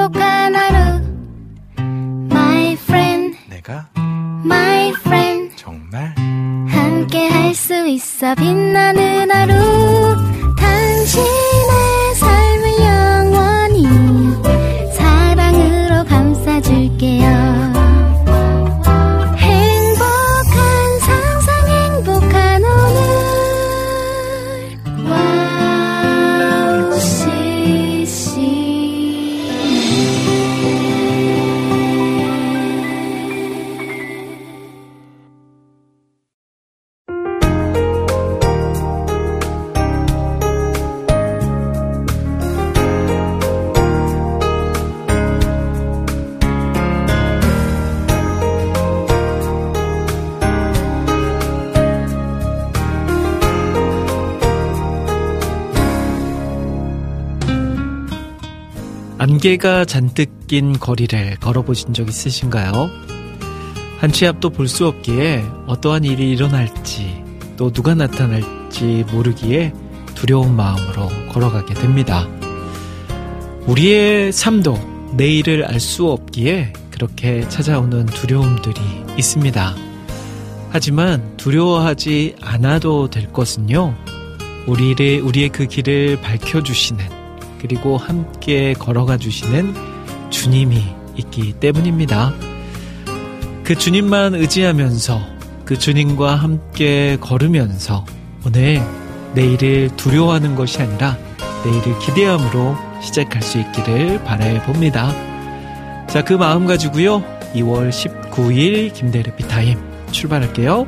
행복한 하루 My friend 내가 My friend 정말 함께 할 수 있어 빛나는 하루 당신의 삶을 영원히 사랑으로 감싸줄게요 안개가 잔뜩 낀 거리를 걸어보신 적 있으신가요? 한 치 앞도 볼 수 없기에 어떠한 일이 일어날지 또 누가 나타날지 모르기에 두려운 마음으로 걸어가게 됩니다. 우리의 삶도 내일을 알 수 없기에 그렇게 찾아오는 두려움들이 있습니다. 하지만 두려워하지 않아도 될 것은요, 우리의 그 길을 밝혀주시는 그리고 함께 걸어가 주시는 주님이 있기 때문입니다. 그 주님만 의지하면서 그 주님과 함께 걸으면서 오늘 내일을 두려워하는 것이 아니라 내일을 기대함으로 시작할 수 있기를 바라봅니다. 자, 그 마음 가지고요 2월 19일 김대래 피타임 출발할게요.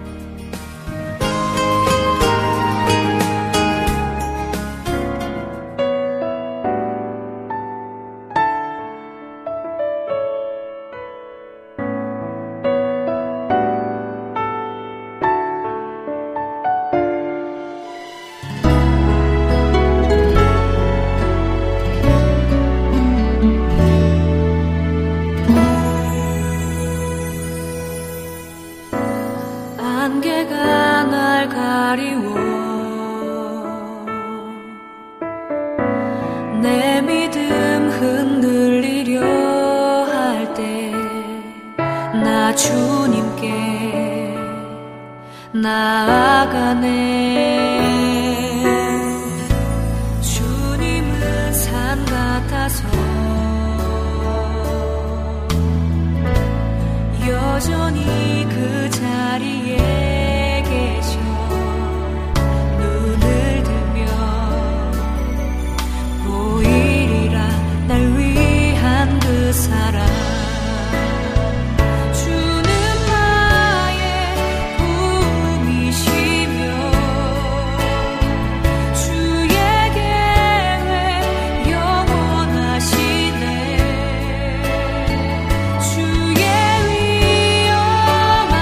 주의 위엄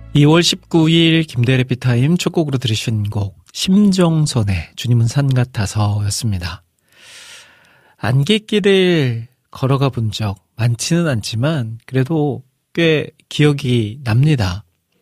2월 19일 김대래 피타임 첫 곡으로 들으신 곡 심정선의 주님은 산 같아서 였습니다. 안갯길을 걸어가 본 적 많지는 않지만 그래도 꽤 기억이 납니다.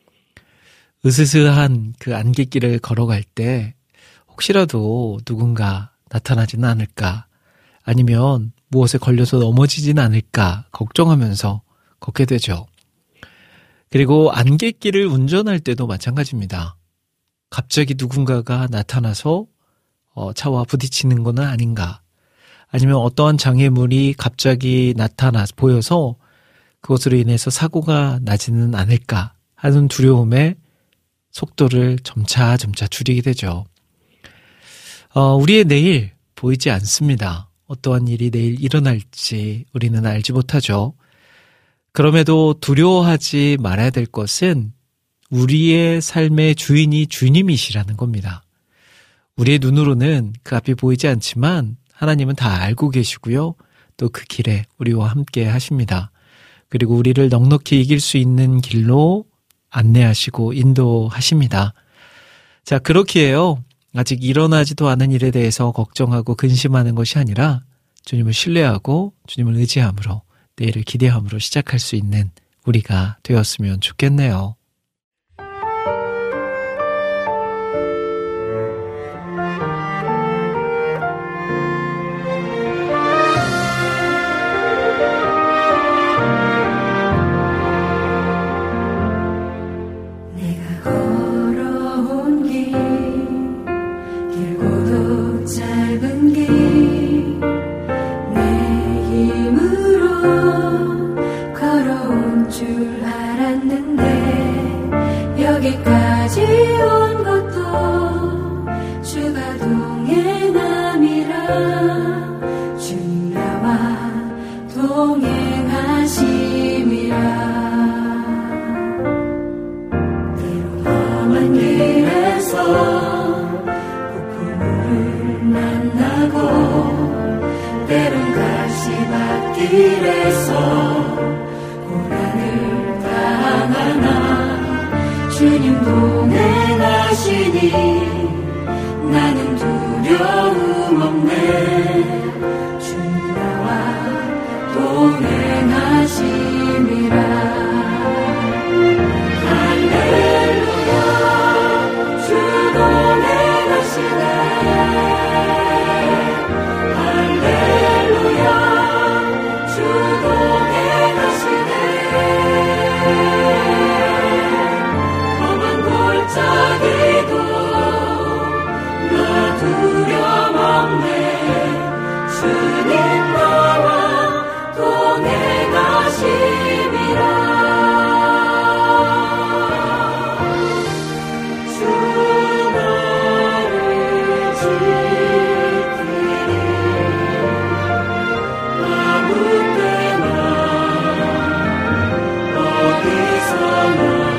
으스스한 그 안갯길을 걸어갈 때 혹시라도 누군가 나타나지는 않을까, 아니면 무엇에 걸려서 넘어지지는 않을까 걱정하면서 걷게 되죠. 그리고 안갯길을 운전할 때도 마찬가지입니다. 갑자기 누군가가 나타나서 차와 부딪히는 것은 아닌가, 아니면 어떠한 장애물이 갑자기 나타나 보여서 그것으로 인해서 사고가 나지는 않을까 하는 두려움에 속도를 점차 줄이게 되죠. 우리의 내일 보이지 않습니다. 어떠한 일이 내일 일어날지 우리는 알지 못하죠. 그럼에도 두려워하지 말아야 될 것은 우리의 삶의 주인이 주님이시라는 겁니다. 우리의 눈으로는 그 앞이 보이지 않지만 하나님은 다 알고 계시고요. 또 그 길에 우리와 함께 하십니다. 그리고 우리를 넉넉히 이길 수 있는 길로 안내하시고 인도하십니다. 자, 그렇기에요. 아직 일어나지도 않은 일에 대해서 걱정하고 근심하는 것이 아니라 주님을 신뢰하고 주님을 의지함으로 내일을 기대함으로 시작할 수 있는 우리가 되었으면 좋겠네요. 여기까지 온 것도 주가 동행함이라 주님 나와 동행하심이라 때로 험한 길에서 폭풍우를 만나고 때론 가시밭길에서 고난을 당하나 주님 동행하시니 나는 두려움 없네. 주님 나와 동행하심이라. 할렐루야 주 동행하시네. 할렐루야 주 동행하시네. 자기도 나 두려움 없네. 주님 나와 동행하심이라. 주 나를 지키리. 아무 때나 어디서나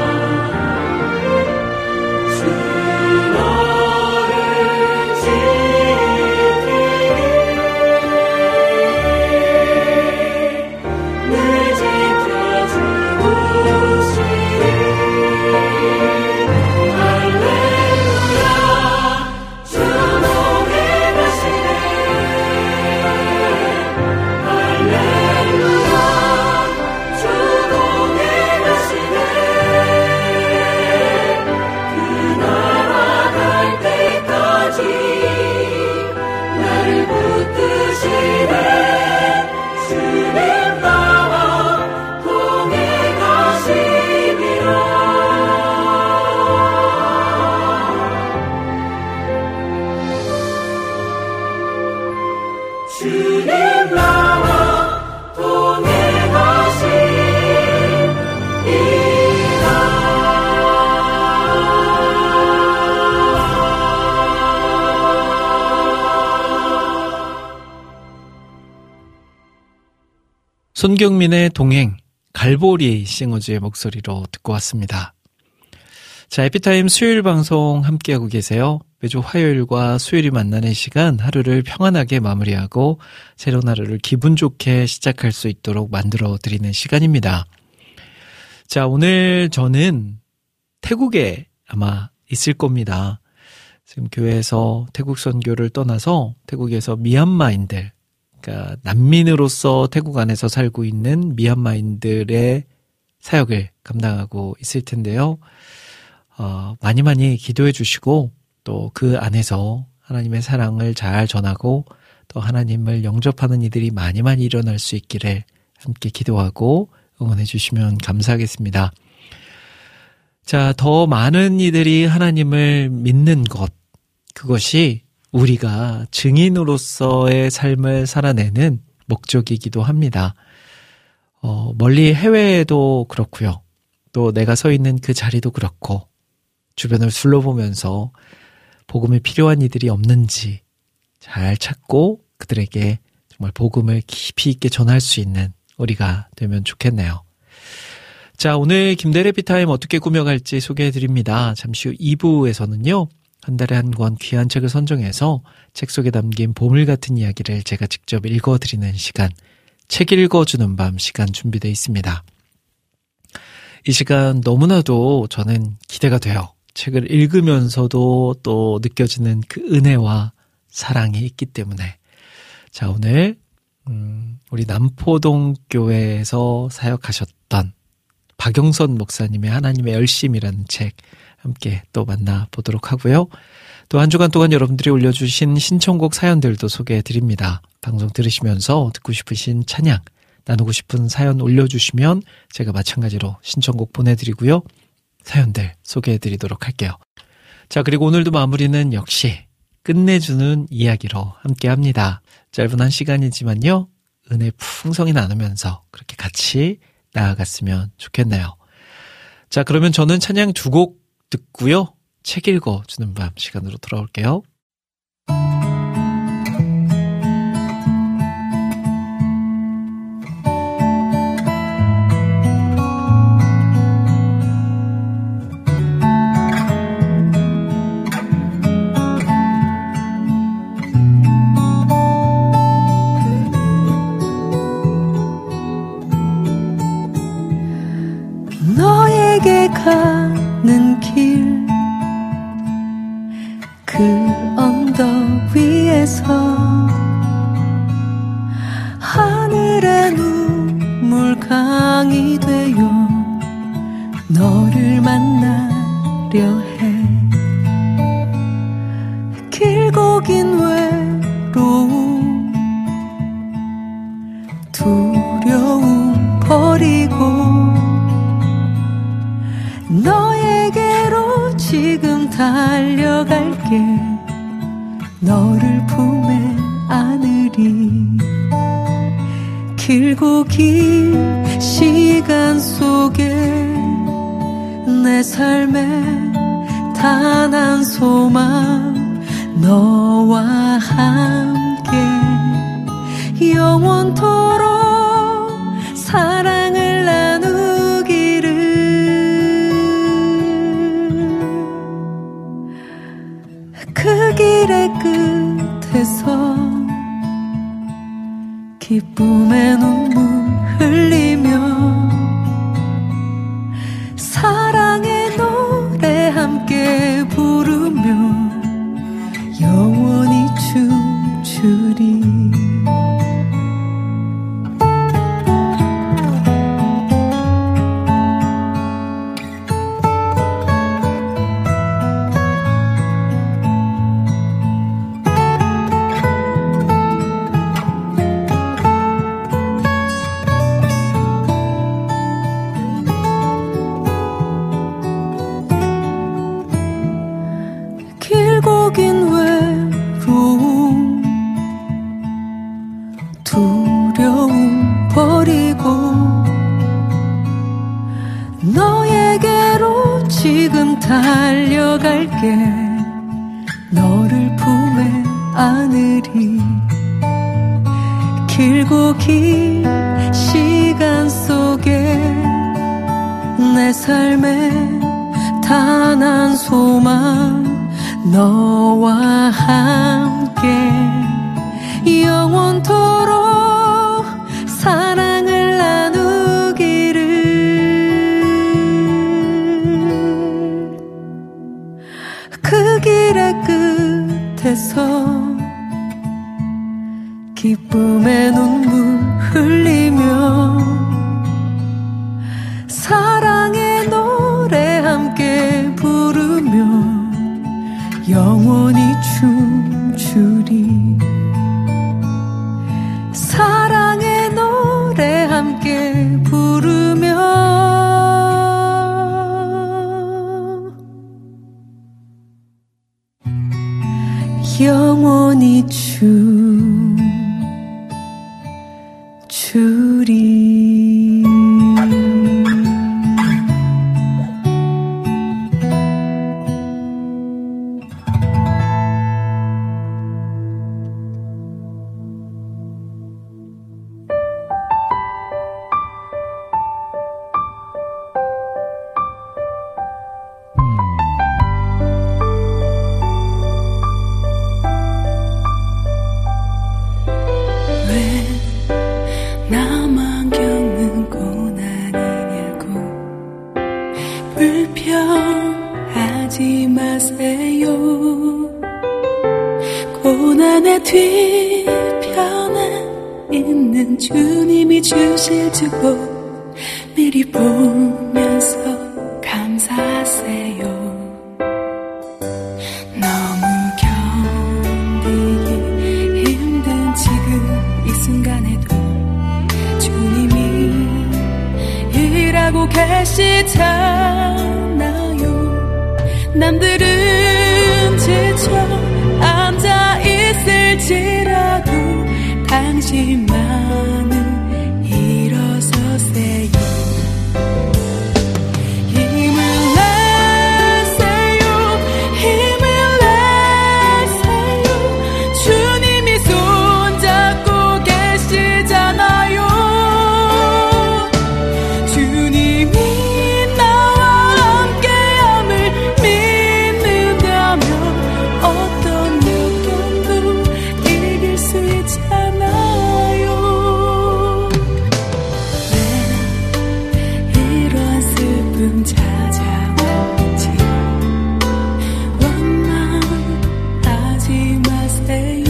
손경민의 동행, 갈보리 싱어즈의 목소리로 듣고 왔습니다. 자, 에피타임 수요일 방송 함께하고 계세요. 매주 화요일과 수요일이 만나는 시간, 하루를 평안하게 마무리하고 새로운 하루를 기분 좋게 시작할 수 있도록 만들어 드리는 시간입니다. 자, 오늘 저는 태국에 아마 있을 겁니다. 지금 교회에서 태국 선교를 떠나서 태국에서 미얀마인들, 그러니까 난민으로서 태국 안에서 살고 있는 미얀마인들의 사역을 감당하고 있을 텐데요. 많이 많이 기도해 주시고 또 그 안에서 하나님의 사랑을 잘 전하고 또 하나님을 영접하는 이들이 많이 많이 일어날 수 있기를 함께 기도하고 응원해 주시면 감사하겠습니다. 자, 더 많은 이들이 하나님을 믿는 것, 그것이 우리가 증인으로서의 삶을 살아내는 목적이기도 합니다. 멀리 해외에도 그렇고요. 또 내가 서 있는 그 자리도 그렇고 주변을 둘러보면서 복음이 필요한 이들이 없는지 잘 찾고 그들에게 정말 복음을 깊이 있게 전할 수 있는 우리가 되면 좋겠네요. 자, 오늘 김대래 비타임 어떻게 꾸며갈지 소개해드립니다. 잠시 후 2부에서는요. 한 달에 한 권 귀한 책을 선정해서 책 속에 담긴 보물 같은 이야기를 제가 직접 읽어드리는 시간, 책 읽어주는 밤 시간 준비되어 있습니다. 이 시간 너무나도 저는 기대가 돼요. 책을 읽으면서도 또 느껴지는 그 은혜와 사랑이 있기 때문에. 자, 오늘 우리 남포동 교회에서 사역하셨던 박영선 목사님의 하나님의 열심이라는 책 함께 또 만나보도록 하고요. 또 한 주간 동안 여러분들이 올려주신 신청곡 사연들도 소개해드립니다. 방송 들으시면서 듣고 싶으신 찬양, 나누고 싶은 사연 올려주시면 제가 마찬가지로 신청곡 보내드리고요. 사연들 소개해드리도록 할게요. 자, 그리고 오늘도 마무리는 역시 끝내주는 이야기로 함께합니다. 짧은 한 시간이지만요. 은혜 풍성히 나누면서 그렇게 같이 나아갔으면 좋겠네요. 자, 그러면 저는 찬양 2곡 듣고요. 책 읽어주는 밤 시간으로 돌아올게요. 너에게 가는 길 그 언덕 위에서 하늘의 눈물강이 되어 너를 만나려 해. 길고 긴 외로움 두려움 버리고 너에게로 지금 달려갈게. 너를 품에 안으리. 길고 긴 시간 속에 내 삶에 단 한 소망 너와 함께 영원토록 사랑을 나누기를. 그 길의 끝에서 기쁨의 눈물 흘리며 사랑의 노래 함께 부르며 영원히 춤추리. 길고 긴 외로움 두려움 버리고 너에게로 지금 달려갈게. 너를 품에 안으리. 길고 긴 시간 속에 내 삶에 단 한 소망 너와 함께 영원토록 사랑을 나누기를. 곁에서 기쁨의 눈물 흘리며 사랑의 노래 함께 부르며 영원히 춤추리. 사랑의 노래 함께 부르며 영원히 춤추리. 불평하지 마세요. 고난의 뒤편에 있는 주님이 주실 주고 미리 보면서 감사하세요. 너무 견디기 힘든 지금 이 순간에도 주님이 일하고 계시잖아요. 남들은 지쳐 앉아 있을지라도 당신만은 일어서세요. 힘을 내세요. 힘을 내세요. 주님이 손잡고 계시잖아요. 주님이 나와 함께함을 믿는다면 어떤 역경도 이길 수 있잖아요. 왜 이런 슬픔 찾아올지 원망하지 마세요.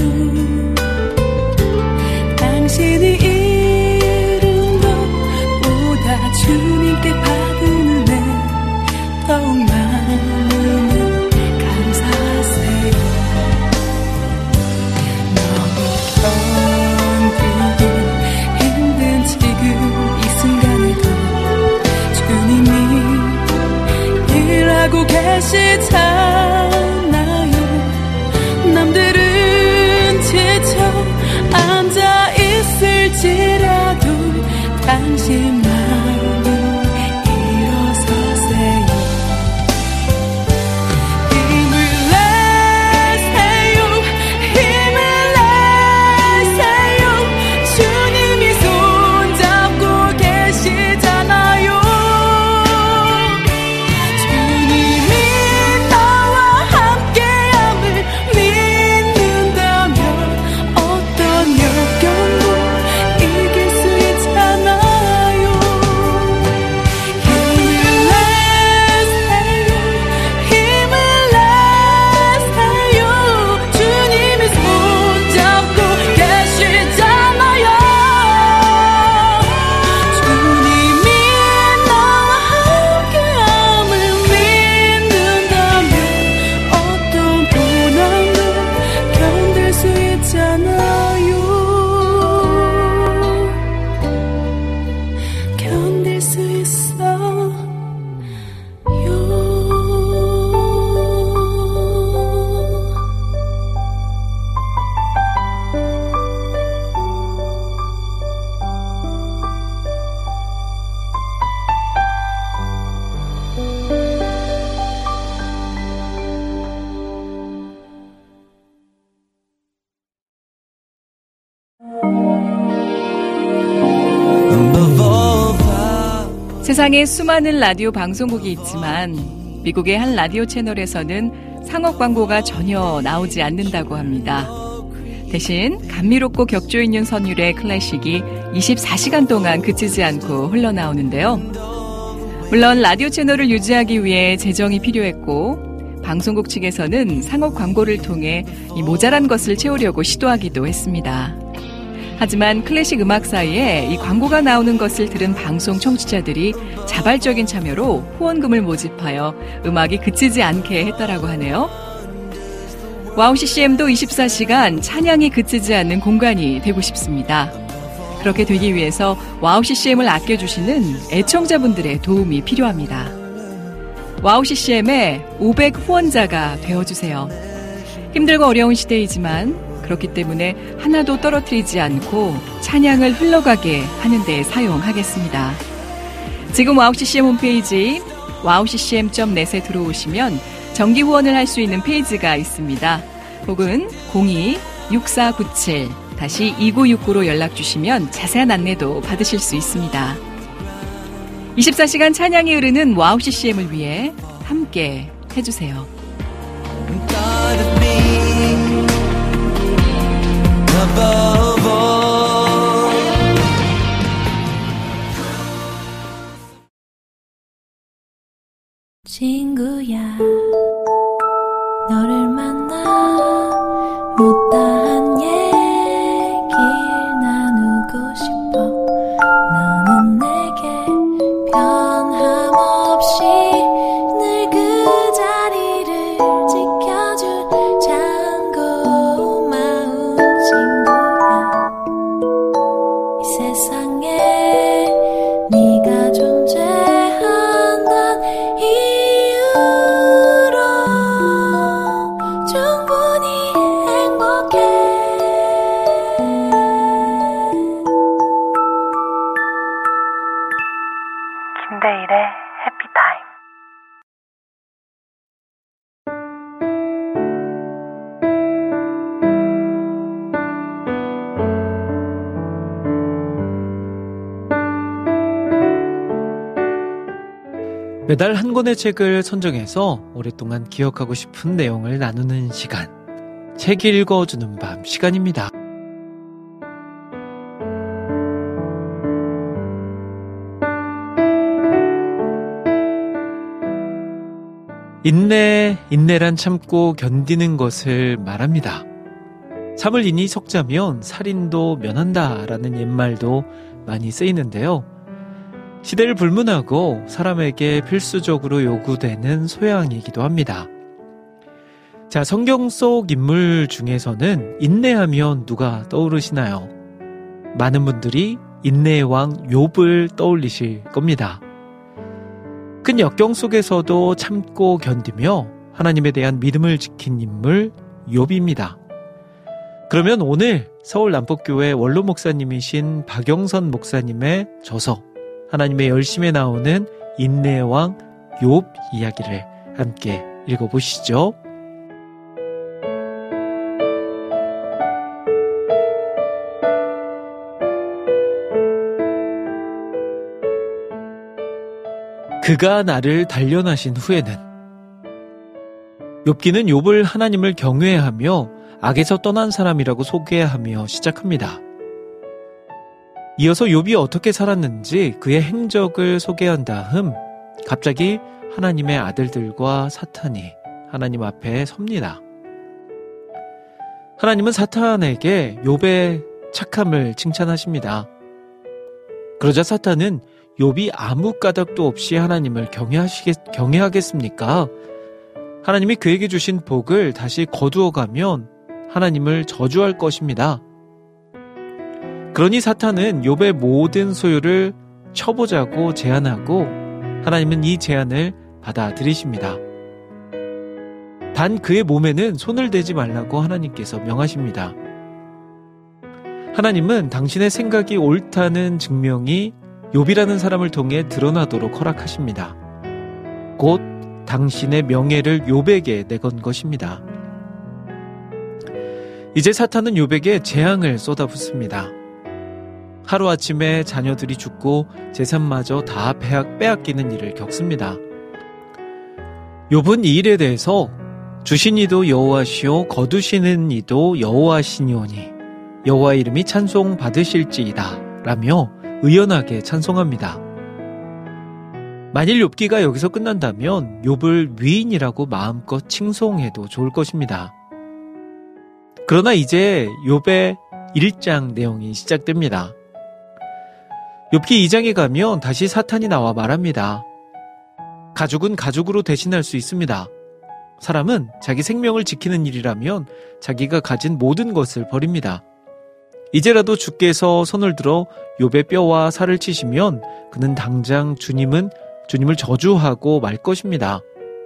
당신이 이룬 것보다 주님께 받은 은혜 더욱 많으면 감사하세요. 너무 견디기 힘든 지금 이 순간에도 주님이 일하고 계시잖아요. 남들은 지쳐 앉아 있을지라도 당신만은 일어서세요. 힘을 내세요. 힘을 내세요. 주님이 손잡고 계시잖아요. 주님이 나와 함께함을 믿는다면 어떤 역경도 이길 수 있잖아요. 힘을 내세요. 힘을 내세요. 주님이 손잡고 계시잖아요. 주님이 나와 함께함을 믿는다면 어떤 고난도 견딜 수 있잖아요. 견딜 수 있어요. 세상에 수많은 라디오 방송국이 있지만 미국의 한 라디오 채널에서는 상업 광고가 전혀 나오지 않는다고 합니다. 대신 감미롭고 격조 있는 선율의 클래식이 24시간 동안 그치지 않고 흘러나오는데요. 물론 라디오 채널을 유지하기 위해 재정이 필요했고 방송국 측에서는 상업 광고를 통해 이 모자란 것을 채우려고 시도하기도 했습니다. 하지만 클래식 음악 사이에 이 광고가 나오는 것을 들은 방송 청취자들이 자발적인 참여로 후원금을 모집하여 음악이 그치지 않게 했다라고 하네요. 와우 CCM도 24시간 찬양이 그치지 않는 공간이 되고 싶습니다. 그렇게 되기 위해서 와우 CCM을 아껴주시는 애청자분들의 도움이 필요합니다. 와우 CCM의 500 후원자가 되어주세요. 힘들고 어려운 시대이지만 그렇기 때문에 하나도 떨어뜨리지 않고 찬양을 흘러가게 하는 데 사용하겠습니다. 지금 와우 CCM 홈페이지 wowccm.net에 들어오시면 정기 후원을 할 수 있는 페이지가 있습니다. 혹은 02-6497-2969로 연락 주시면 자세한 안내도 받으실 수 있습니다. 24시간 찬양이 흐르는 와우 CCM을 위해 함께 해주세요. Above all. 친구야, 너를 만나 못다한 얘길 나누고 싶어. 너는 내게 변함없이 늘 그 자리를 지켜준 장고 세상에 네가 존재한다는 이유로 충분히 행복해. 김대일의 해피타임. 매달 한 권의 책을 선정해서 오랫동안 기억하고 싶은 내용을 나누는 시간, 책 읽어주는 밤 시간입니다. 인내란 참고 견디는 것을 말합니다. 참을 인이 석자면 살인도 면한다라는 옛말도 많이 쓰이는데요. 시대를 불문하고 사람에게 필수적으로 요구되는 소양이기도 합니다. 자, 성경 속 인물 중에서는 인내하면 누가 떠오르시나요? 많은 분들이 인내의 왕 욥을 떠올리실 겁니다. 큰 역경 속에서도 참고 견디며 하나님에 대한 믿음을 지킨 인물 욥입니다. 그러면 오늘 서울 남북교회 원로 목사님이신 박영선 목사님의 저서 하나님의 열심에 나오는 인내의 왕 욥 이야기를 함께 읽어보시죠. 그가 나를 단련하신 후에는. 욥기는 욥을 하나님을 경외하며 악에서 떠난 사람이라고 소개하며 시작합니다. 이어서 욥이 어떻게 살았는지 그의 행적을 소개한 다음 갑자기 하나님의 아들들과 사탄이 하나님 앞에 섭니다. 하나님은 사탄에게 욥의 착함을 칭찬하십니다. 그러자 사탄은 욥이 아무 까닭도 없이 하나님을 경외하겠습니까? 하나님이 그에게 주신 복을 다시 거두어가면 하나님을 저주할 것입니다. 그러니 사탄은 욥의 모든 소유를 쳐보자고 제안하고 하나님은 이 제안을 받아들이십니다. 단 그의 몸에는 손을 대지 말라고 하나님께서 명하십니다. 하나님은 당신의 생각이 옳다는 증명이 욥이라는 사람을 통해 드러나도록 허락하십니다. 곧 당신의 명예를 욥에게 내건 것입니다. 이제 사탄은 욥에게 재앙을 쏟아붓습니다. 하루아침에 자녀들이 죽고 재산마저 다 빼앗기는 일을 겪습니다. 욥은 이 일에 대해서 주신 이도 여호와시오 거두시는 이도 여호와시니오니 여호와의 이름이 찬송받으실지이다 라며 의연하게 찬송합니다. 만일 욥기가 여기서 끝난다면 욥을 위인이라고 마음껏 칭송해도 좋을 것입니다. 그러나 이제 욥의 1장 내용이 시작됩니다. 욥기 2장에 가면 다시 사탄이 나와 말합니다. 가죽은 가죽으로 대신할 수 있습니다. 사람은 자기 생명을 지키는 일이라면 자기가 가진 모든 것을 버립니다. 이제라도 주께서 손을 들어 욥의 뼈와 살을 치시면 그는 당장 주님을 저주하고 말 것입니다.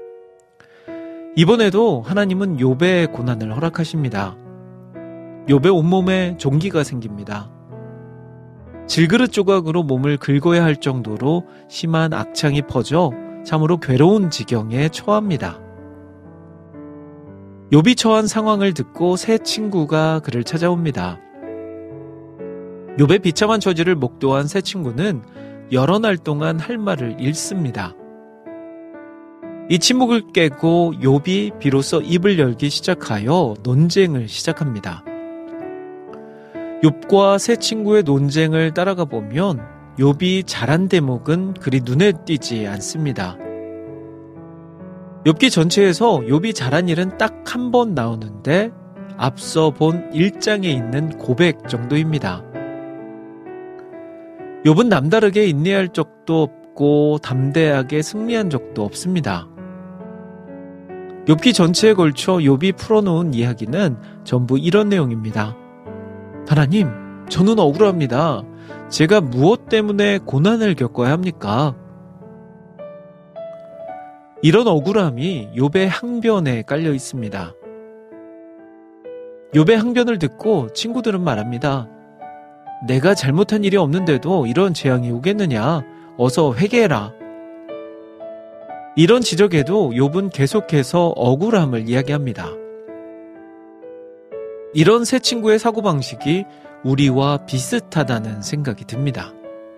이번에도 하나님은 욥의 고난을 허락하십니다. 욥의 온몸에 종기가 생깁니다. 질그릇 조각으로 몸을 긁어야 할 정도로 심한 악창이 퍼져 참으로 괴로운 지경에 처합니다. 욥이 처한 상황을 듣고 새 친구가 그를 찾아옵니다. 욥의 비참한 처지를 목도한 새 친구는 여러 날 동안 할 말을 잃습니다. 이 침묵을 깨고 욥이 비로소 입을 열기 시작하여 논쟁을 시작합니다. 욥과 새 친구의 논쟁을 따라가 보면 욥이 잘한 대목은 그리 눈에 띄지 않습니다. 욥기 전체에서 욥이 잘한 일은 딱 한 번 나오는데 앞서 본 1장에 있는 고백 정도입니다. 욥은 남다르게 인내할 적도 없고 담대하게 승리한 적도 없습니다. 욥기 전체에 걸쳐 욥이 풀어놓은 이야기는 전부 이런 내용입니다. 하나님, 저는 억울합니다. 제가 무엇 때문에 고난을 겪어야 합니까? 이런 억울함이 욥의 항변에 깔려 있습니다. 욥의 항변을 듣고 친구들은 말합니다. 내가 잘못한 일이 없는데도 이런 재앙이 오겠느냐? 어서 회개해라. 이런 지적에도 욥은 계속해서 억울함을 이야기합니다. 이런 새 친구의 사고방식이 우리와 비슷하다는 생각이 듭니다.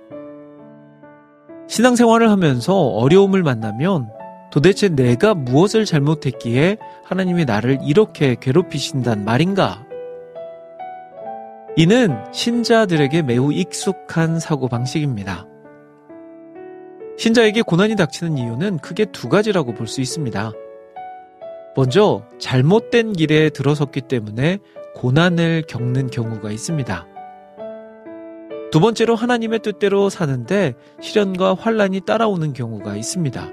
신앙생활을 하면서 어려움을 만나면 도대체 내가 무엇을 잘못했기에 하나님이 나를 이렇게 괴롭히신단 말인가? 이는 신자들에게 매우 익숙한 사고방식입니다. 신자에게 고난이 닥치는 이유는 크게 두 가지라고 볼 수 있습니다. 먼저 잘못된 길에 들어섰기 때문에 고난을 겪는 경우가 있습니다. 두 번째로 하나님의 뜻대로 사는데 시련과 환난이 따라오는 경우가 있습니다.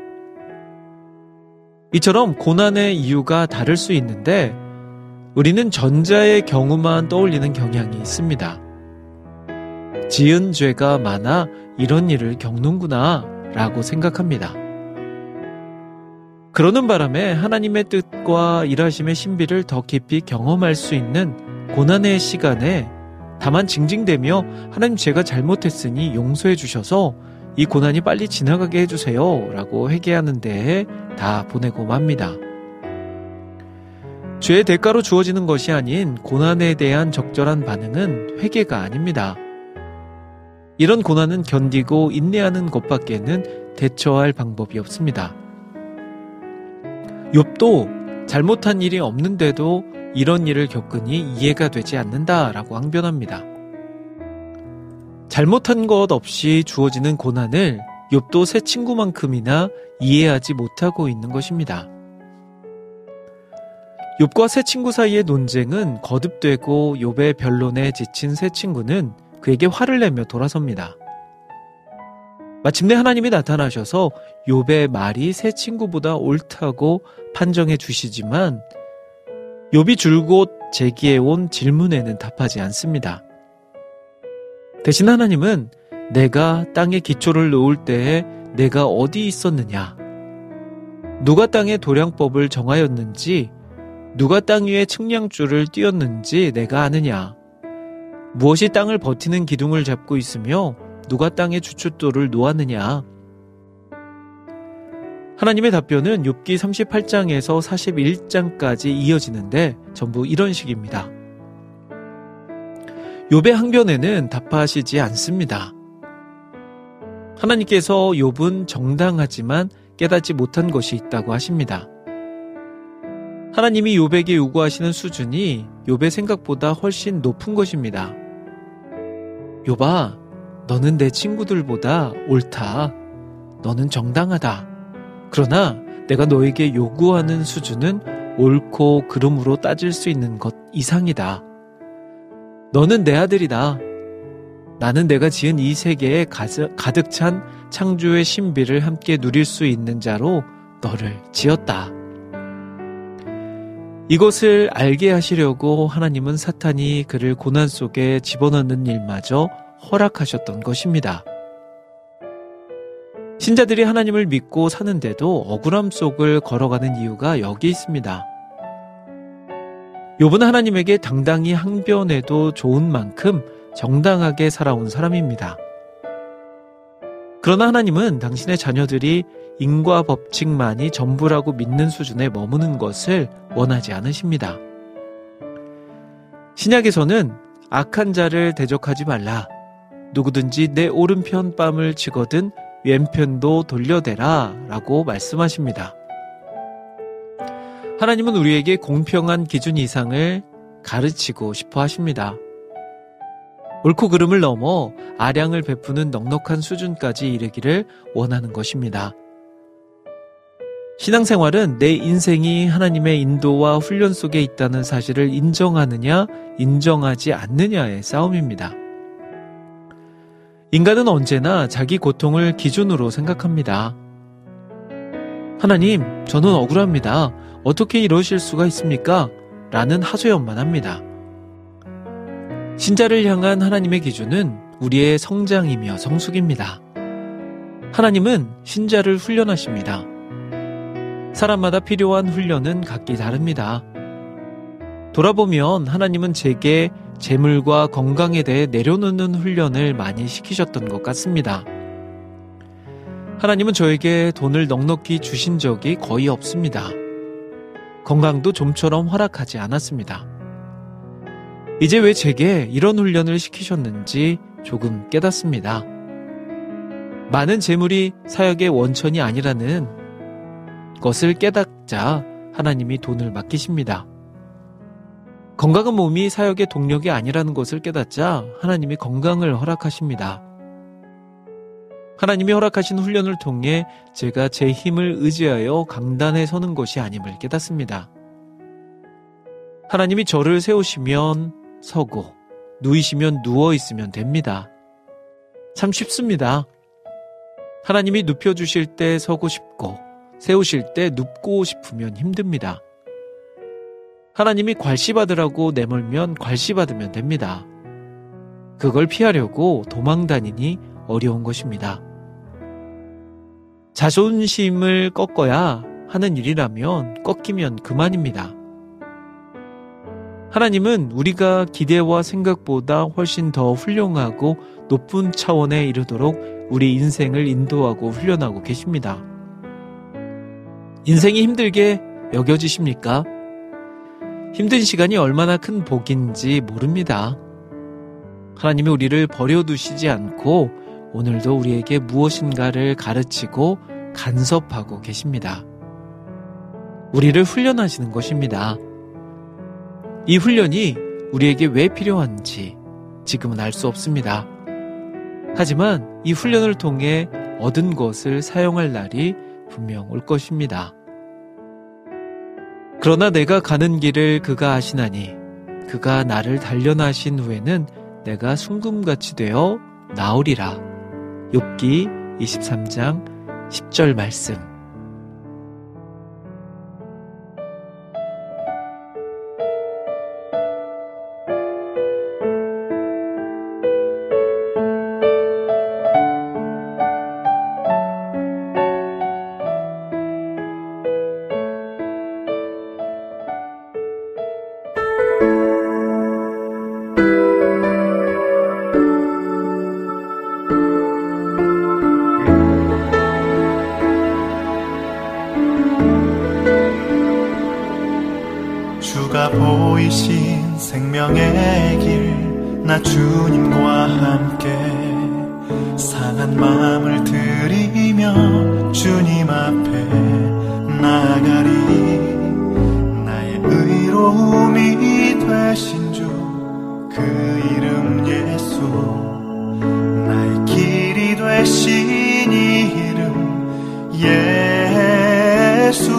이처럼 고난의 이유가 다를 수 있는데 우리는 전자의 경우만 떠올리는 경향이 있습니다. 지은 죄가 많아 이런 일을 겪는구나 라고 생각합니다. 그러는 바람에 하나님의 뜻과 일하심의 신비를 더 깊이 경험할 수 있는 고난의 시간에 다만 징징대며 하나님 제가 잘못했으니 용서해 주셔서 이 고난이 빨리 지나가게 해주세요 라고 회개하는 데에 다 보내고 맙니다. 죄의 대가로 주어지는 것이 아닌 고난에 대한 적절한 반응은 회개가 아닙니다. 이런 고난은 견디고 인내하는 것밖에는 대처할 방법이 없습니다. 욥도 잘못한 일이 없는데도 이런 일을 겪으니 이해가 되지 않는다라고 항변합니다. 잘못한 것 없이 주어지는 고난을 욥도 새 친구만큼이나 이해하지 못하고 있는 것입니다. 욥과 새 친구 사이의 논쟁은 거듭되고 욥의 변론에 지친 새 친구는 그에게 화를 내며 돌아섭니다. 마침내 하나님이 나타나셔서 욥의 말이 새 친구보다 옳다고 판정해 주시지만 욥이 줄곧 제기해온 질문에는 답하지 않습니다. 대신 하나님은 내가 땅에 기초를 놓을 때에 내가 어디 있었느냐? 누가 땅의 도량법을 정하였는지 누가 땅 위에 측량줄을 띄었는지 내가 아느냐? 무엇이 땅을 버티는 기둥을 잡고 있으며 누가 땅의 주춧돌을 놓았느냐? 하나님의 답변은 욥기 38장에서 41장까지 이어지는데 전부 이런 식입니다. 욥의 항변에는 답하시지 않습니다. 하나님께서 욥은 정당하지만 깨닫지 못한 것이 있다고 하십니다. 하나님이 욥에게 요구하시는 수준이 욥의 생각보다 훨씬 높은 것입니다. 욥아, 너는 내 친구들보다 옳다. 너는 정당하다. 그러나 내가 너에게 요구하는 수준은 옳고 그름으로 따질 수 있는 것 이상이다. 너는 내 아들이다. 나는 내가 지은 이 세계에 가득 찬 창조의 신비를 함께 누릴 수 있는 자로 너를 지었다. 이것을 알게 하시려고 하나님은 사탄이 그를 고난 속에 집어넣는 일마저 허락하셨던 것입니다. 신자들이 하나님을 믿고 사는데도 억울함 속을 걸어가는 이유가 여기 있습니다. 욥은 하나님에게 당당히 항변해도 좋은 만큼 정당하게 살아온 사람입니다. 그러나 하나님은 당신의 자녀들이 인과 법칙만이 전부라고 믿는 수준에 머무는 것을 원하지 않으십니다. 신약에서는 악한 자를 대적하지 말라. 누구든지 내 오른편 뺨을 치거든 왼편도 돌려대라 라고 말씀하십니다. 하나님은 우리에게 공평한 기준 이상을 가르치고 싶어 하십니다. 옳고 그름을 넘어 아량을 베푸는 넉넉한 수준까지 이르기를 원하는 것입니다. 신앙생활은 내 인생이 하나님의 인도와 훈련 속에 있다는 사실을 인정하느냐, 인정하지 않느냐의 싸움입니다. 인간은 언제나 자기 고통을 기준으로 생각합니다. 하나님, 저는 억울합니다. 어떻게 이러실 수가 있습니까? 라는 하소연만 합니다. 신자를 향한 하나님의 기준은 우리의 성장이며 성숙입니다. 하나님은 신자를 훈련하십니다. 사람마다 필요한 훈련은 각기 다릅니다. 돌아보면 하나님은 제게 재물과 건강에 대해 내려놓는 훈련을 많이 시키셨던 것 같습니다. 하나님은 저에게 돈을 넉넉히 주신 적이 거의 없습니다. 건강도 좀처럼 허락하지 않았습니다. 이제 왜 제게 이런 훈련을 시키셨는지 조금 깨닫습니다. 많은 재물이 사역의 원천이 아니라는 것을 깨닫자 하나님이 돈을 맡기십니다. 건강한 몸이 사역의 동력이 아니라는 것을 깨닫자 하나님이 건강을 허락하십니다. 하나님이 허락하신 훈련을 통해 제가 제 힘을 의지하여 강단에 서는 것이 아님을 깨닫습니다. 하나님이 저를 세우시면 서고 누이시면 누워 있으면 됩니다. 참 쉽습니다. 하나님이 눕혀주실 때 서고 싶고 세우실 때 눕고 싶으면 힘듭니다. 하나님이 괄시받으라고 내몰면 괄시받으면 됩니다. 그걸 피하려고 도망다니니 어려운 것입니다. 자존심을 꺾어야 하는 일이라면 꺾이면 그만입니다. 하나님은 우리가 기대와 생각보다 훨씬 더 훌륭하고 높은 차원에 이르도록 우리 인생을 인도하고 훈련하고 계십니다. 인생이 힘들게 여겨지십니까? 힘든 시간이 얼마나 큰 복인지 모릅니다. 하나님이 우리를 버려두시지 않고 오늘도 우리에게 무엇인가를 가르치고 간섭하고 계십니다. 우리를 훈련하시는 것입니다. 이 훈련이 우리에게 왜 필요한지 지금은 알 수 없습니다. 하지만 이 훈련을 통해 얻은 것을 사용할 날이 분명 올 것입니다. 그러나 내가 가는 길을 그가 아시나니 그가 나를 단련하신 후에는 내가 순금같이 되어 나오리라. 욥기 23장 10절 말씀. 보이신 생명의 길 나 주님과 함께 상한 마음을 들이며 주님 앞에 나아가리. 나의 의로움이 되신 주 그 이름 예수, 나의 길이 되신 이 이름 예수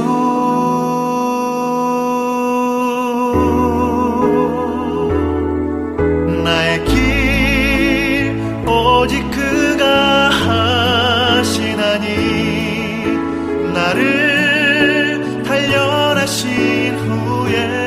나의 길 오직 그가 하시나니 나를 단련하신 후에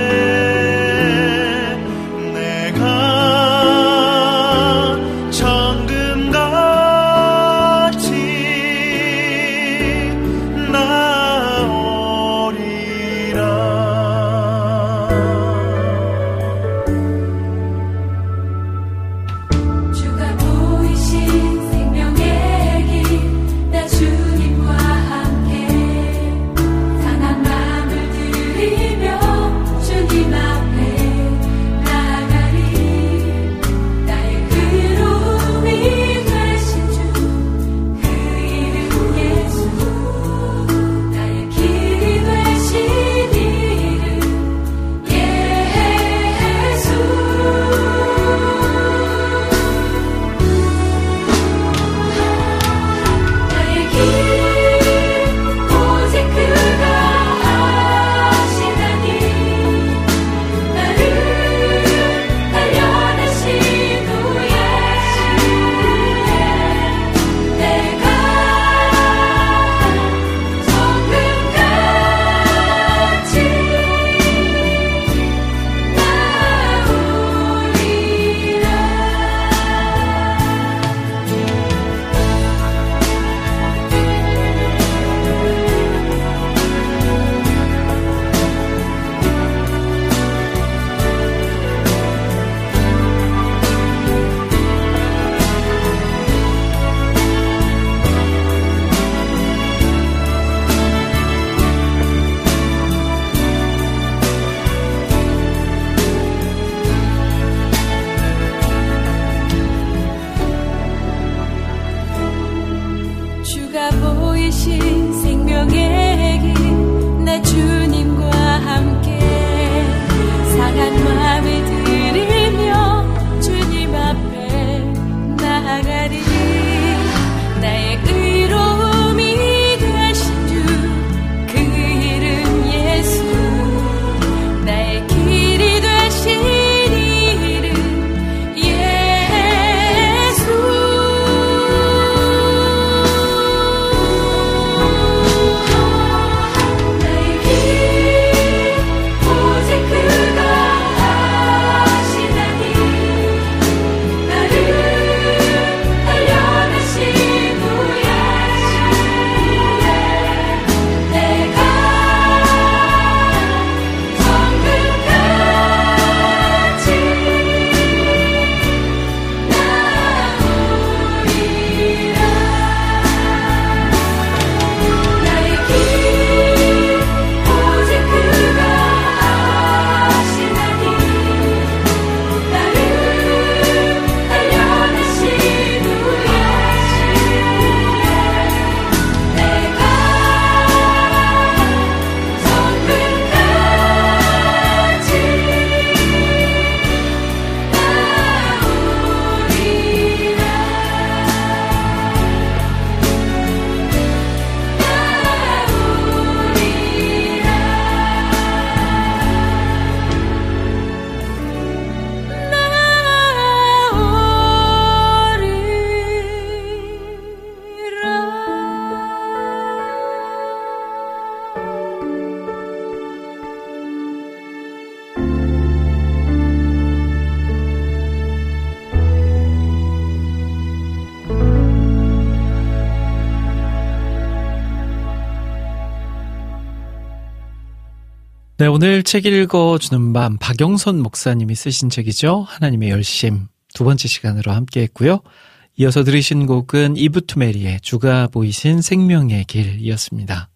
네, 오늘 책 읽어주는 밤 박영선 목사님이 쓰신 책이죠. 하나님의 열심 두 번째 시간으로 함께 했고요. 이어서 들으신 곡은 이브 투메리의 주가 보이신 생명의 길이었습니다.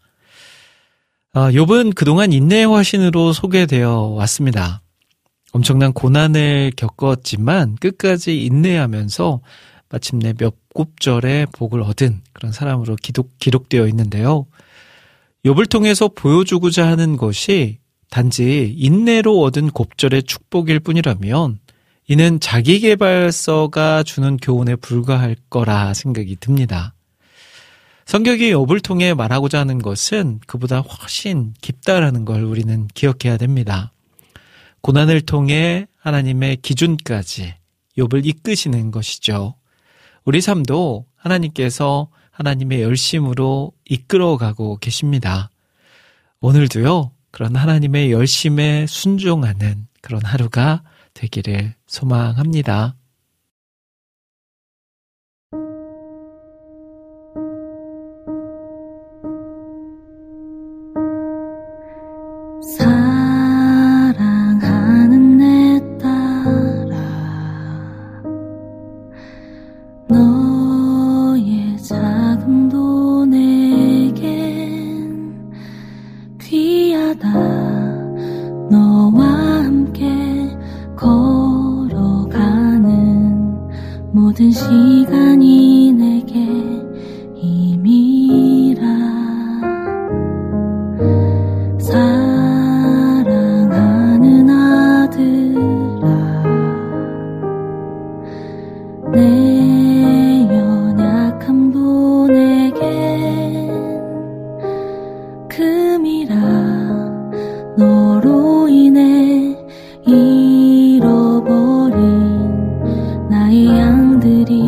욥은 그동안 인내의 화신으로 소개되어 왔습니다. 엄청난 고난을 겪었지만 끝까지 인내하면서 마침내 몇 곱절의 복을 얻은 그런 사람으로 기록되어 있는데요. 욥을 통해서 보여주고자 하는 것이 단지 인내로 얻은 곱절의 축복일 뿐이라면 이는 자기계발서가 주는 교훈에 불과할 거라 생각이 듭니다. 성경이 욥을 통해 말하고자 하는 것은 그보다 훨씬 깊다라는 걸 우리는 기억해야 됩니다. 고난을 통해 하나님의 기준까지 욥을 이끄시는 것이죠. 우리 삶도 하나님께서 하나님의 열심으로 이끌어가고 계십니다. 오늘도요, 그런 하나님의 열심에 순종하는 그런 하루가 되기를 소망합니다. 사랑하는 내 딸아, 너의 자금도 내겐 귀하다. 너와 함께 걸어가는 모든 시간이 내게 힘이라. 사랑하는 아들아, 내 연약함도 내겐 금이라. 너로 인해 잃어버린 나의 양들이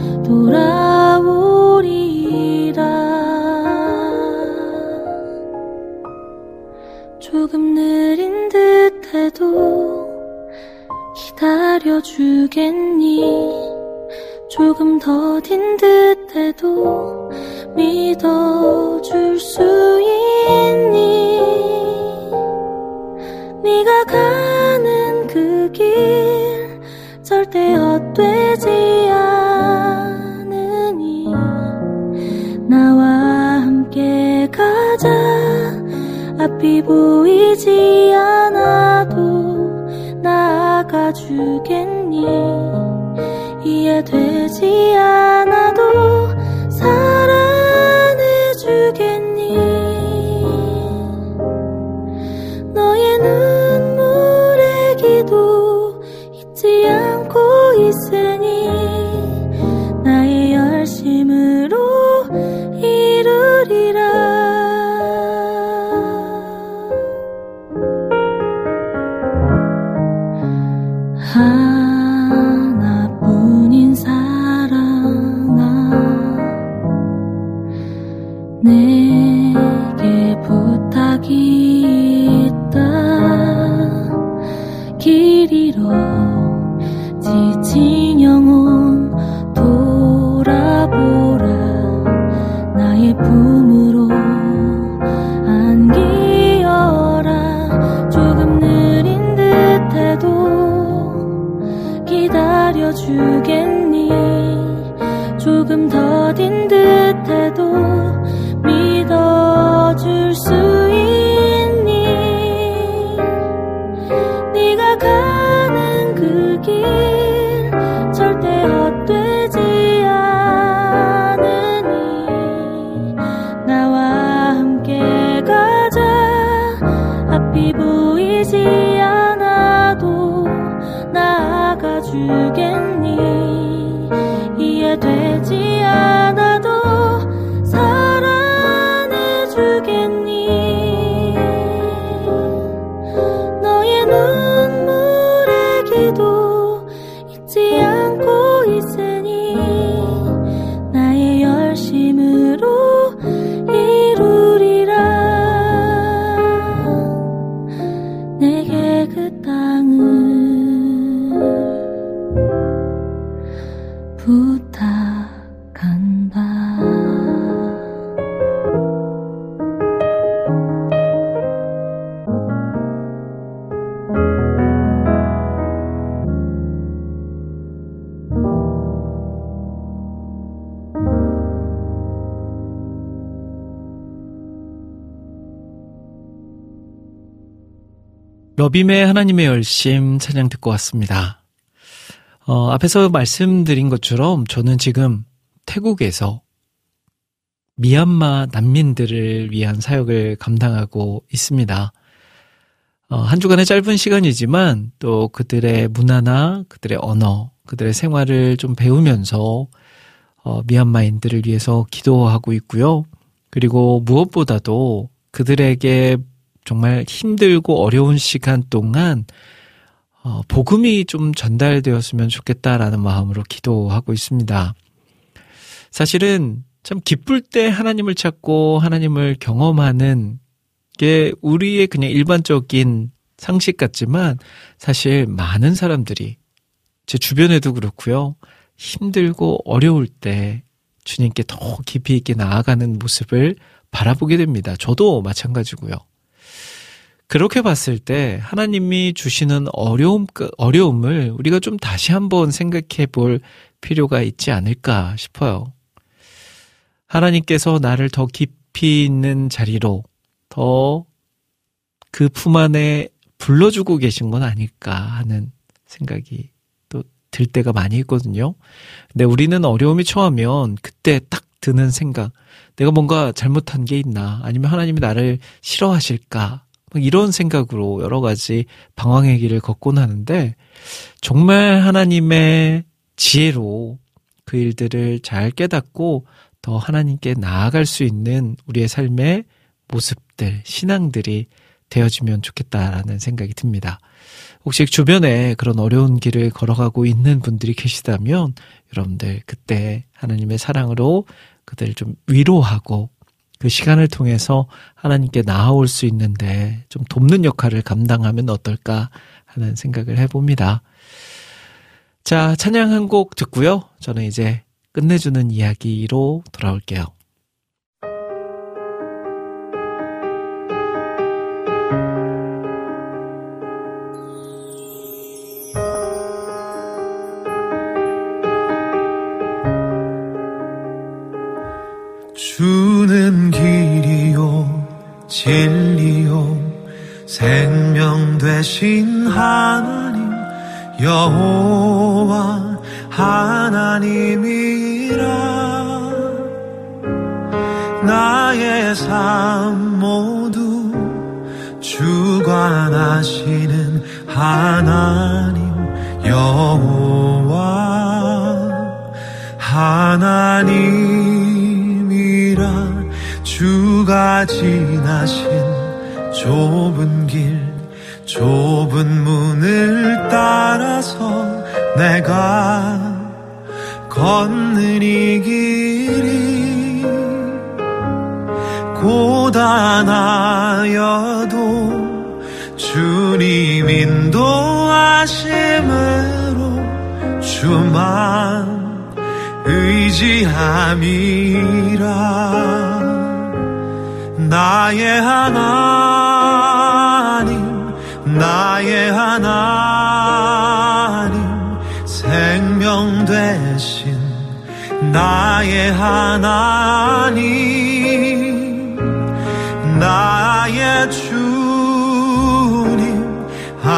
돌아오리라. 조금 느린 듯해도 기다려주겠니? 조금 더딘 듯해도 믿어줄 수 있니? 네가 가는 그 길 절대 헛되지 않으니 나와 함께 가자. 앞이 보이지 않아도 나아가주겠니? 이해되지 않아도 사랑해주겠니? 너의 눈물의 기도 잊지 않고 있으니 나의 열심으로 이루리라. 하나뿐인 사랑아, 내게 부탁이 있다. 길 잃어 지친 영혼 돌아보라. 나의 품으로 안기어라. 조금 느린 듯해도 기다려주겠니? 조금 더딘 듯해도 믿어줄 수 있니? 네가 가는 그 길 절대 헛되지 않으니 나와 함께 가자. 앞이 보이지 않아도 나아가주겠니? 이해되지 않아도 사랑해주겠니? 너의 눈물의 기도 잊지 않고 있으니 나의 열심으로 이루리라. 내게 그 땅을 부탁한다. 러빔의 하나님의 열심 찬양 듣고 왔습니다. 앞에서 말씀드린 것처럼 저는 지금 태국에서 미얀마 난민들을 위한 사역을 감당하고 있습니다. 한 주간의 짧은 시간이지만 또 그들의 문화나 그들의 언어, 그들의 생활을 좀 배우면서 미얀마인들을 위해서 기도하고 있고요. 그리고 무엇보다도 그들에게 정말 힘들고 어려운 시간 동안 복음이 좀 전달되었으면 좋겠다라는 마음으로 기도하고 있습니다. 사실은 참 기쁠 때 하나님을 찾고 하나님을 경험하는 게 우리의 그냥 일반적인 상식 같지만 사실 많은 사람들이 제 주변에도 그렇고요. 힘들고 어려울 때 주님께 더 깊이 있게 나아가는 모습을 바라보게 됩니다. 저도 마찬가지고요. 그렇게 봤을 때 하나님이 주시는 어려움을 우리가 좀 다시 한번 생각해 볼 필요가 있지 않을까 싶어요. 하나님께서 나를 더 깊이 있는 자리로 더 그 품 안에 불러주고 계신 건 아닐까 하는 생각이 또 들 때가 많이 있거든요. 근데 우리는 어려움이 처하면 그때 딱 드는 생각, 내가 뭔가 잘못한 게 있나, 아니면 하나님이 나를 싫어하실까, 이런 생각으로 여러 가지 방황의 길을 걷곤 하는데 정말 하나님의 지혜로 그 일들을 잘 깨닫고 더 하나님께 나아갈 수 있는 우리의 삶의 모습들, 신앙들이 되어지면 좋겠다라는 생각이 듭니다. 혹시 주변에 그런 어려운 길을 걸어가고 있는 분들이 계시다면 여러분들 그때 하나님의 사랑으로 그들을 좀 위로하고 그 시간을 통해서 하나님께 나아올 수 있는데 좀 돕는 역할을 감당하면 어떨까 하는 생각을 해봅니다. 자, 찬양 한 곡 듣고요. 저는 이제 끝내주는 이야기로 돌아올게요. 주는 길이요 진리요 생명 되신 하나님 여호와 하나님이라. 나의 삶 모두 주관하시는 하나님 여호와 하나님이라. 주가 지나신 좁은 길 좁은 문을 따라서 내가 걷는 이 길이 고단하여도 주님 인도하심으로 주만 의지함이라. 나의 하나님 나의 하나님 생명 되신 나의 하나님 나의 주님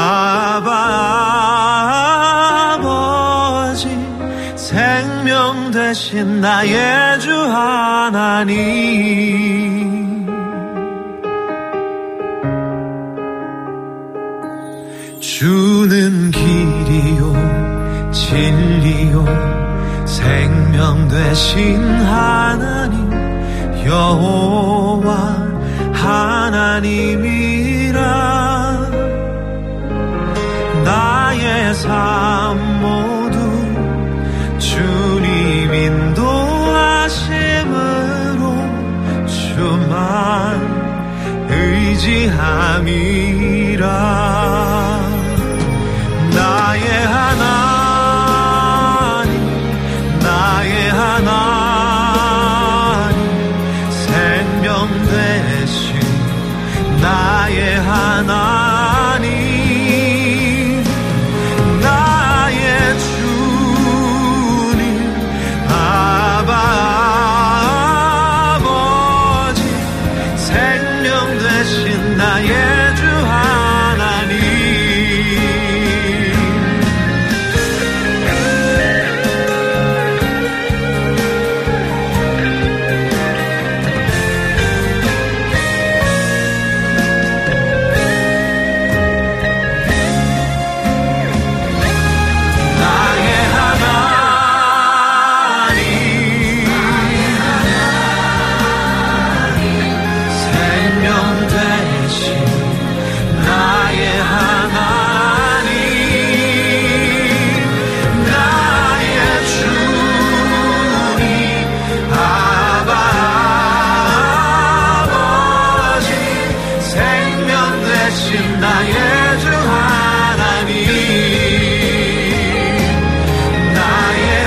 아버지 생명 되신 나의 주 하나님. 주는 길이요 진리요 생명 되신 하나님 여호와 하나님이라. 나의 삶 모두 주님 인도하심으로 주만 의지함이라. 나의 하나님 나의 하나님 생명 되신 나의 하나님 나의 주님 아버지 생명 되신 나의 주 하나님. 나의 하나님 대신 나의 주 하나님 나의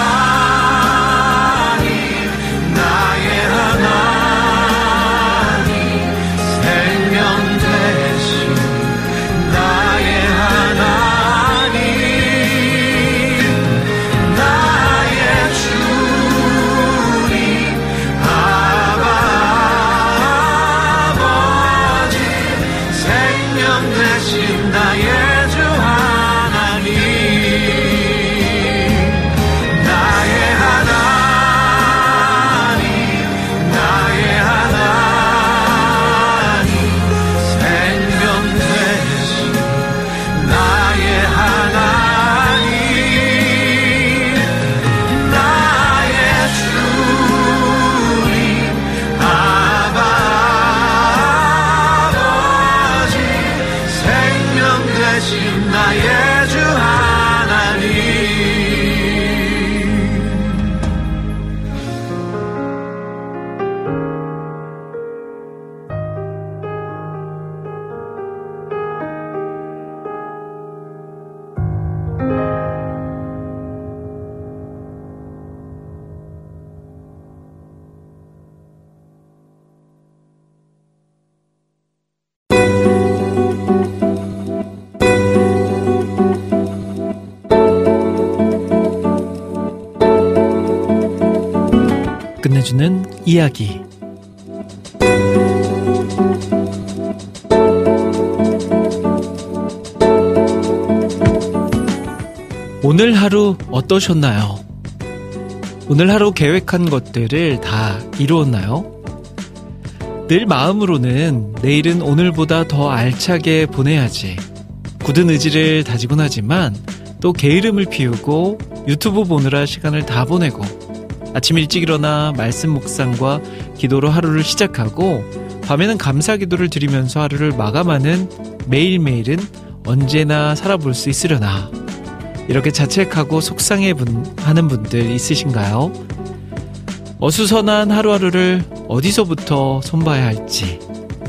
하나님 나의 하나님 생명 대신 나의 하나님 나의 주님 아버지 생명 대신 나의 주 하나님 나의 하나님 나의 하나님 생명 대신 나의 하나님 나의 주님 아버지 생명 대신 나의 주 하나님 끝내주는 이야기. 오늘 하루 어떠셨나요? 오늘 하루 계획한 것들을 다 이루었나요? 늘 마음으로는 내일은 오늘보다 더 알차게 보내야지 굳은 의지를 다지곤 하지만 또 게으름을 피우고 유튜브 보느라 시간을 다 보내고 아침 일찍 일어나 말씀 묵상과 기도로 하루를 시작하고 밤에는 감사 기도를 드리면서 하루를 마감하는 매일매일은 언제나 살아볼 수 있으려나 이렇게 자책하고 속상해하는 분들 있으신가요? 어수선한 하루하루를 어디서부터 손봐야 할지.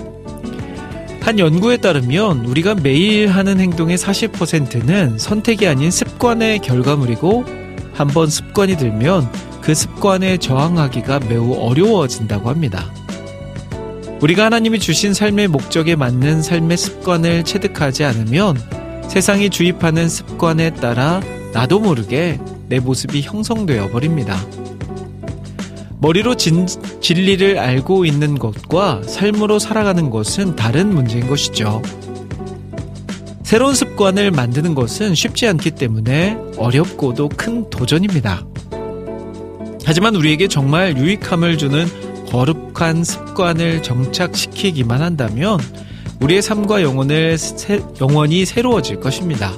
한 연구에 따르면 우리가 매일 하는 행동의 40%는 선택이 아닌 습관의 결과물이고 한번 습관이 들면 그 습관에 저항하기가 매우 어려워진다고 합니다. 우리가 하나님이 주신 삶의 목적에 맞는 삶의 습관을 체득하지 않으면 세상이 주입하는 습관에 따라 나도 모르게 내 모습이 형성되어 버립니다. 머리로 진리를 알고 있는 것과 삶으로 살아가는 것은 다른 문제인 것이죠. 새로운 습관을 만드는 것은 쉽지 않기 때문에 어렵고도 큰 도전입니다. 하지만 우리에게 정말 유익함을 주는 거룩한 습관을 정착시키기만 한다면 우리의 삶과 영원히 새로워질 것입니다.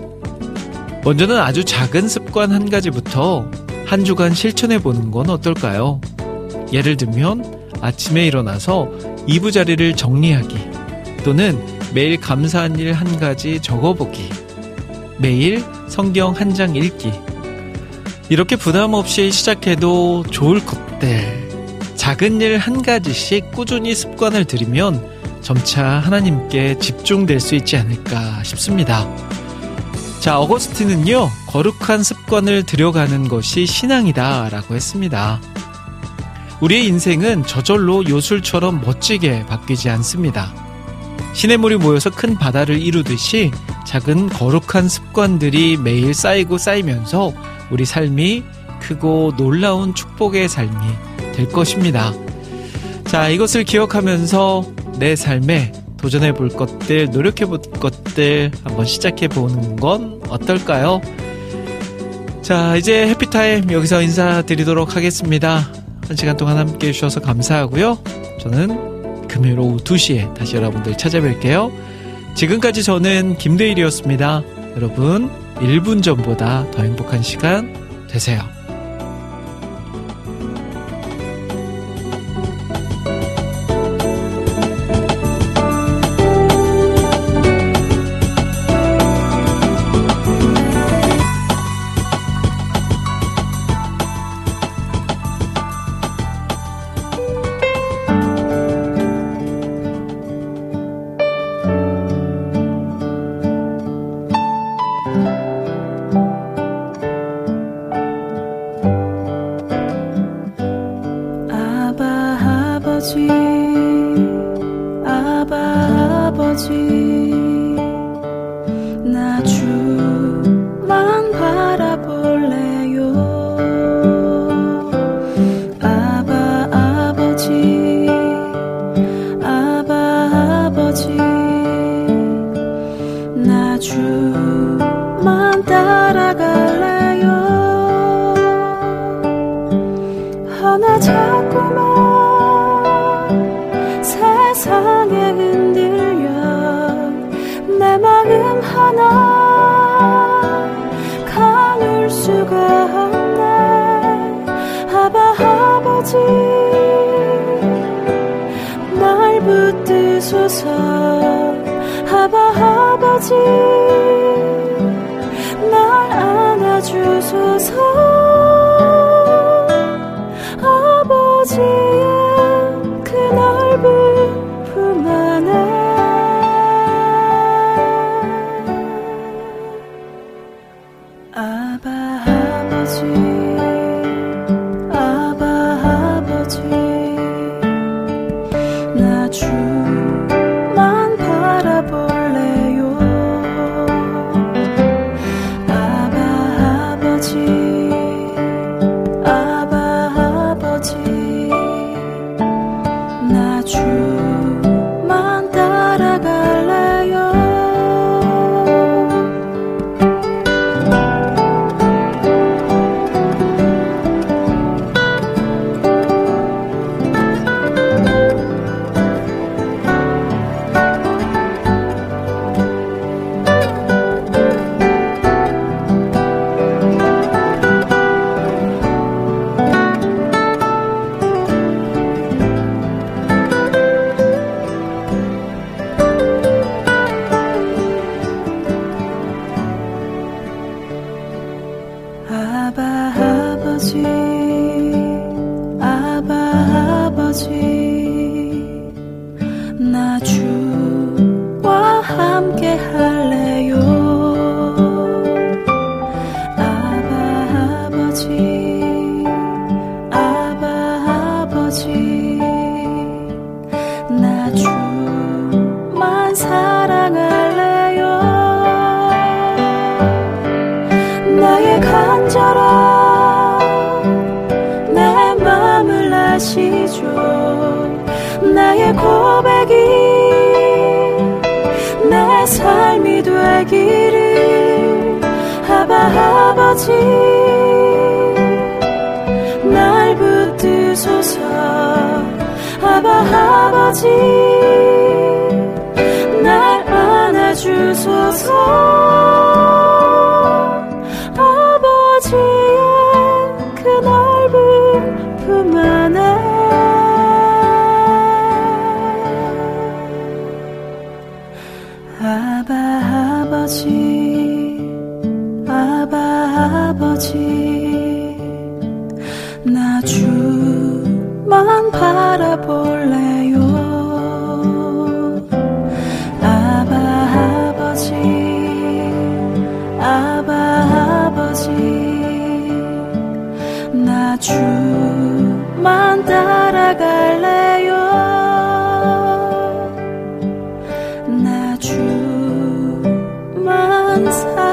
먼저는 아주 작은 습관 한 가지부터 한 주간 실천해보는 건 어떨까요? 예를 들면 아침에 일어나서 이부자리를 정리하기 또는 매일 감사한 일 한 가지 적어보기 매일 성경 한 장 읽기 이렇게 부담 없이 시작해도 좋을 것들 작은 일 한 가지씩 꾸준히 습관을 들이면 점차 하나님께 집중될 수 있지 않을까 싶습니다. 자, 어거스틴은요, 거룩한 습관을 들여가는 것이 신앙이다 라고 했습니다. 우리의 인생은 저절로 요술처럼 멋지게 바뀌지 않습니다. 시냇물이 모여서 큰 바다를 이루듯이 작은 거룩한 습관들이 매일 쌓이고 쌓이면서 우리 삶이 크고 놀라운 축복의 삶이 될 것입니다. 자, 이것을 기억하면서 내 삶에 도전해 볼 것들, 노력해 볼 것들 한번 시작해 보는 건 어떨까요? 자, 이제 해피타임 여기서 인사드리도록 하겠습니다. 한 시간 동안 함께 해주셔서 감사하고요. 저는 금요일 오후 2시에 다시 여러분들 찾아뵐게요. 지금까지 저는 김대일이었습니다. 여러분 1분 전보다 더 행복한 시간 되세요. 아버지 나 주만 바라볼래요. 아바 아버지 나 주만 따라갈래요. 하나 자꾸만 세상에 흔들려 내 마음 하나 가눌 수가 없네. 아바 아버지 날 붙드소서. 아바 아버지 날 안아주소서. 아버지의 그 넓은 품 안에 아바 아버지 나 주만 바라볼래요. 아바 아버지 나 주만 따라갈래요. 아바 아버지 나 주와 함께 할래요. 아바 아버지 나 주만 사랑할래요. 나의 간절한 내 맘을 아시죠. 나의 고백이 내 삶이 되기를. 아바 아버지 날 붙드소서. 아바 아버지 날 안아주소서. 아버지의 그 넓은 품 안에 아바 아버지 나 주만 바라볼래요. 아바 아버지 나 주만 따라갈래요. 나 주만